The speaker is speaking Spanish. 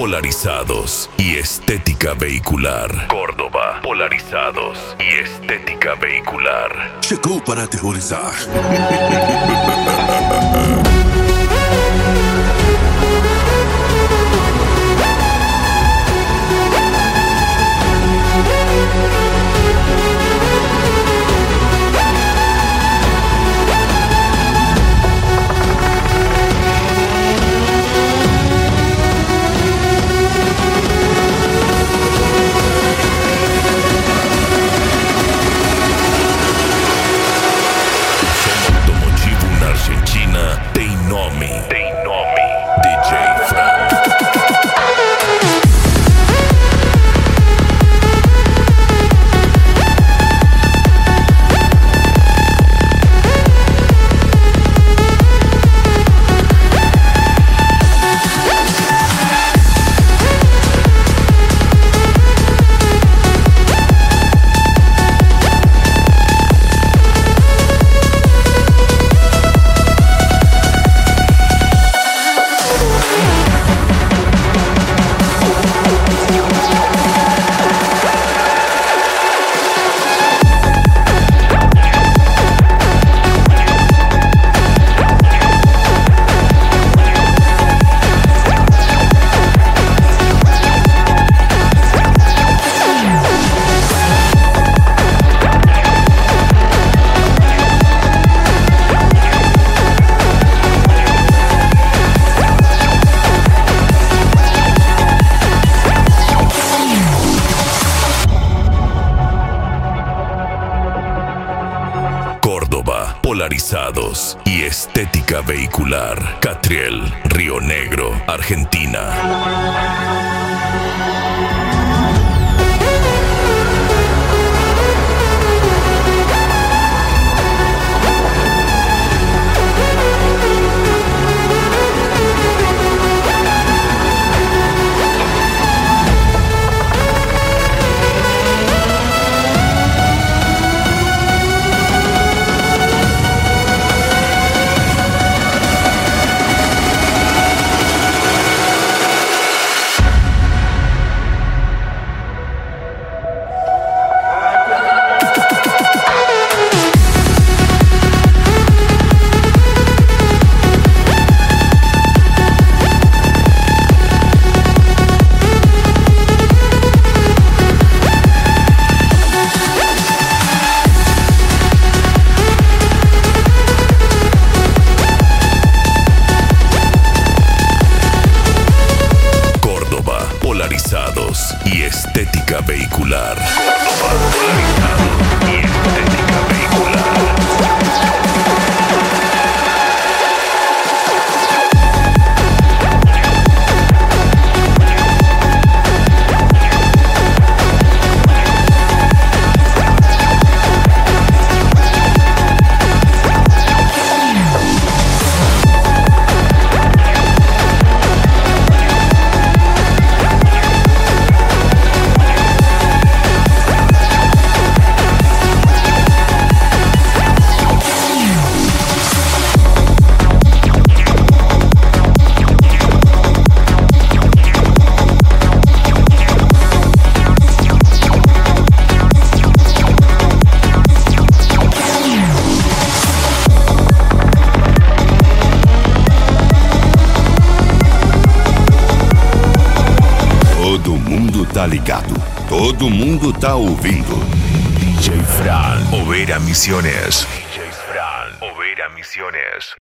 polarizados y estética vehicular. Córdoba, polarizados y estética vehicular. Llegó para aterrorizar. Argentina, Teinomi, DJ Frank. Córdoba, polarizados y estética vehicular. Catriel, Río Negro, Argentina. Polarizados y estética vehicular. Córdoba, polarizados y estética vehicular. Todo mundo tá ligado. Todo mundo tá ouvindo. DJ Fran, Overa Misiones. DJ Fran, Overa Misiones.